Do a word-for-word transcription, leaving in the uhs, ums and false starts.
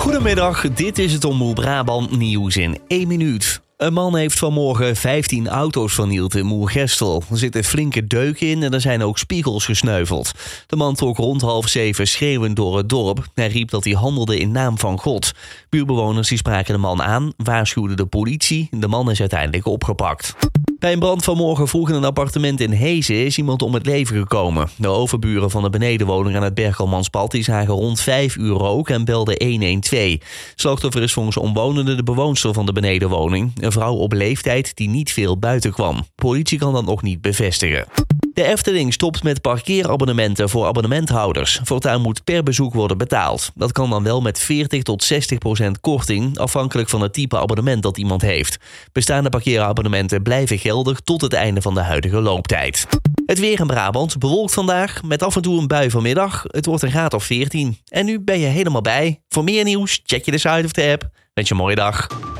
Goedemiddag, dit is het Omroep Brabant nieuws in één minuut. Een man heeft vanmorgen vijftien auto's vernield in Moergestel. Er zitten flinke deuken in en er zijn ook spiegels gesneuveld. De man trok rond half zeven schreeuwend door het dorp. Hij riep dat hij handelde in naam van God. Buurbewoners die spraken de man aan, waarschuwden de politie. De man is uiteindelijk opgepakt. Bij een brand vanmorgen vroeg in een appartement in Hezen is iemand om het leven gekomen. De overburen van de benedenwoning aan het Berkelmanspad die zagen rond vijf uur rook en belden honderdtwaalf. Slachtoffer is volgens omwonenden de bewoonster van de benedenwoning. Een vrouw op leeftijd die niet veel buiten kwam. Politie kan dat nog niet bevestigen. De Efteling stopt met parkeerabonnementen voor abonnementhouders. Voortaan moet per bezoek worden betaald. Dat kan dan wel met veertig tot zestig procent korting, afhankelijk van het type abonnement dat iemand heeft. Bestaande parkeerabonnementen blijven geldig tot het einde van de huidige looptijd. Het weer in Brabant bewolkt vandaag, met af en toe een bui vanmiddag. Het wordt een graad of veertien. En nu ben je helemaal bij. Voor meer nieuws check je de site of de app. Wens je een mooie dag.